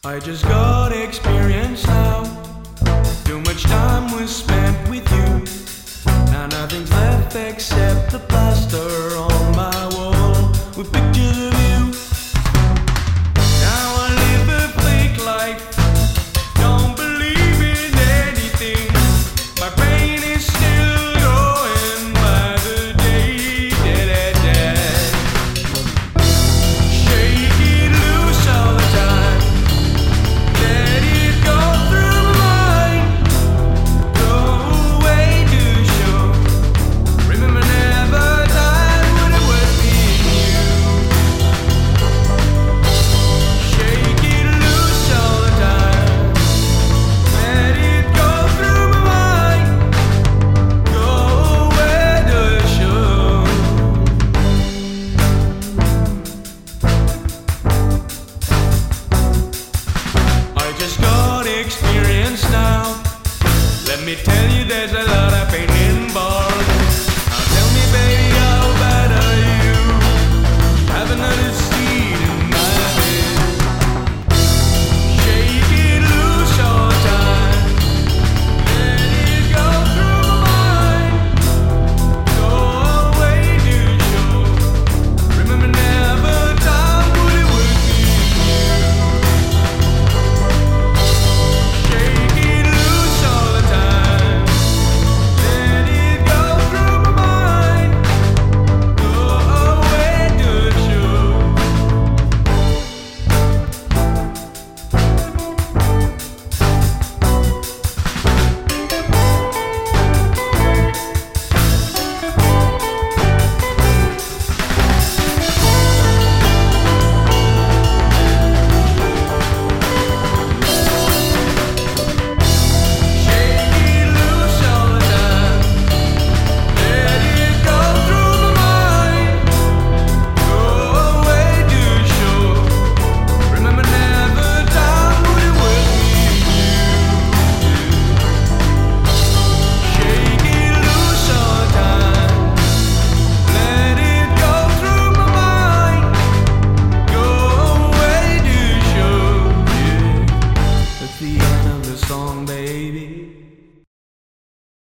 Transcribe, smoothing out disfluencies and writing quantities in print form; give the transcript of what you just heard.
I just got experience now. Too much time was spent with you. Now nothing's left except the plaster on my wall with pictures of you. Now I live a fake life. Don't believe in anything. My brain is still going by the day. Shake it loose all the time. Let it go through my mind. Go away to show. Remember never died when it was me and you. Shake it loose all the time. Let it go through my mind. Go away to show. I just got experience now. Let me tell you, there's a lot of pain.